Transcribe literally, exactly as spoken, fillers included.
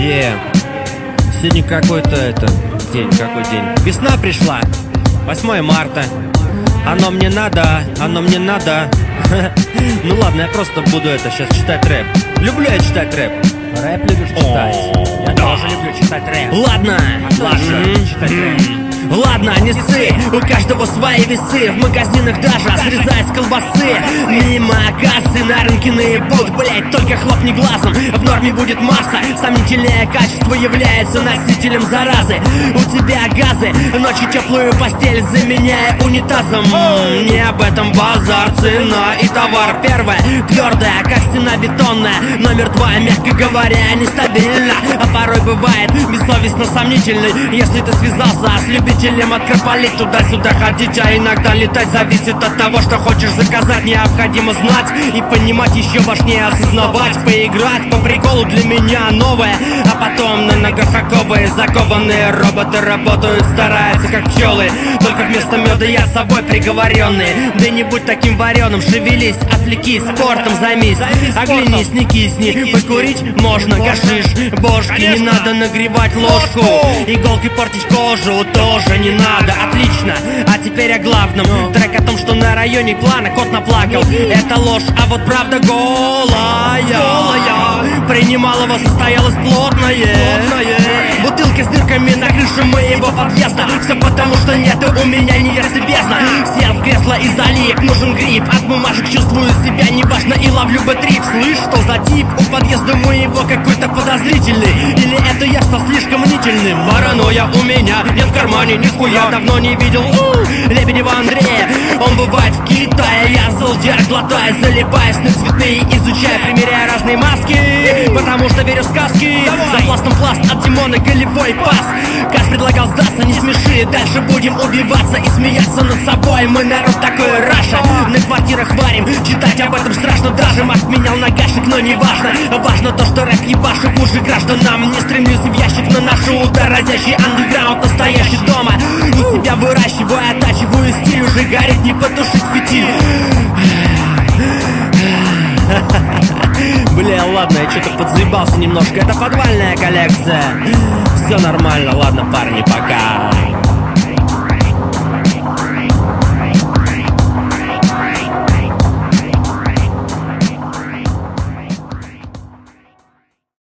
Е, сегодня какой-то это день, какой день? Весна пришла, восьмое марта. Оно мне надо, оно мне надо. Ну ладно, я просто буду это сейчас читать рэп. Люблю я читать рэп. Рэп любишь читать? Я тоже люблю читать рэп. Ладно, Ладно, читать рэп. ладно, не ссы, у каждого свои весы. В магазинах даже срезать с колбасы. Мимо кассы на рынке наебут. Блять, только хлопни глазом, в норме будет масса. Сомнительное качество является носителем заразы. У тебя газы, ночью теплую постель заменяя унитазом. Не об этом базар, цена и товар. Первая, твердая, как стена бетонная. Номер два, мягко говоря, нестабильно. А порой бывает бессовестно сомнительный. Если ты связался с любителем открополить, туда-сюда ходить, а иногда летать. Зависит от того, что хочешь заказать. Необходимо знать и понимать, еще важнее осознавать. Поиграть по приколу для меня новое. А потом на ногах оковы закованные роботы работают, стараются как пчелы. Только вместо меда я с собой приговоренный. Да не будь таким вареным, шевелись, отвлекись, спортом займись. Оглянись, не кисни, покурить можно, гашиш, бошки. Не надо нагревать ложку, иголки портить кожу тоже не надо. Отлично, а теперь о главном. Трек о том, что на районе клана кот наплакал. Это ложь, а вот правда голая. При немалого состоялось плотное. Бутылки с дырками на крыше моего подъезда. Все потому, что нету у меня невесты бездна. Сел в кресло из алиек, нужен грипп. От бумажек чувствую себя неважно и ловлю бэтрип. Слышь, что за тип у подъезда моего какой-то подозрительный? Или это я стал слишком мнительным? Паранойя у меня, нет в кармане нихуя. Давно не видел у Лебедева Андрея. Он бывает в Китае, я золдяр глотая, залипаясь на цветные, изучая, примеряя разные маски. Потому что верю в сказки. За пластом пласт от Димона голевой пас. Кас предлагал сдаться, не смеши. Дальше будем убиваться и смеяться над собой. Мы народ такой Раша. На квартирах варим, читать об этом страшно. Даже Марк менял на гашек, но не важно. Важно то, что рэп ебашу хуже гражданам. Не стремлюсь в ящик, наношу удар разящий андеграунд, настоящий дома. У себя выращиваю, оттачиваю стиль. Уже горит, не потушить фитиль. Бля, ладно, я что-то подзаебался немножко. Это подвальная коллекция. Все нормально, ладно, парни, пока.